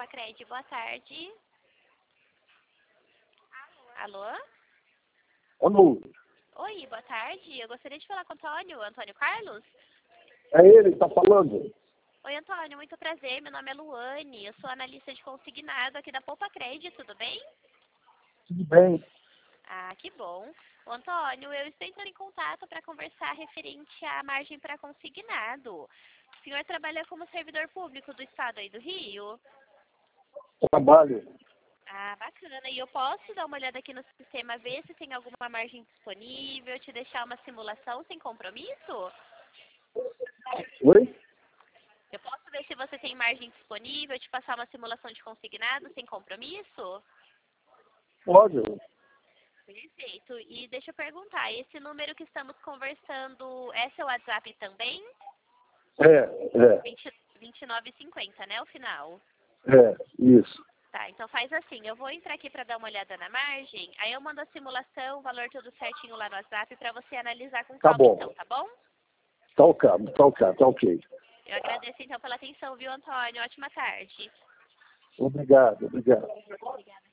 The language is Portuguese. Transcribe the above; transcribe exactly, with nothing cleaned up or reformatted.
Cred, boa tarde. Alô? Alô? Oi, boa tarde. Eu gostaria de falar com o Antônio. Antônio Carlos? É ele que está falando. Oi, Antônio, muito prazer. Meu nome é Luane. Eu sou analista de consignado aqui da Poupa Cred, tudo bem? Tudo bem? Ah, que bom. Ô, Antônio, eu estou entrando em contato para conversar referente à margem para consignado. O senhor trabalha como servidor público do estado aí do Rio? Trabalho. Ah, bacana. E eu posso dar uma olhada aqui no sistema, ver se tem alguma margem disponível, te deixar uma simulação sem compromisso? Oi? Eu posso ver se você tem margem disponível, te passar uma simulação de consignado sem compromisso? Pode. Perfeito. E deixa eu perguntar, esse número que estamos conversando é seu WhatsApp também? É, é, vinte, vinte e nove cinquenta, né, o final? é, isso. Tá, então faz assim, eu vou entrar aqui para dar uma olhada na margem, aí eu mando a simulação, o valor tudo certinho lá no WhatsApp para você analisar com Tá calma bom. então, tá bom? Tá ok, tá ok, tá ok. Eu agradeço então pela atenção, viu, Antônio? Ótima tarde. Obrigado, obrigado. Obrigada.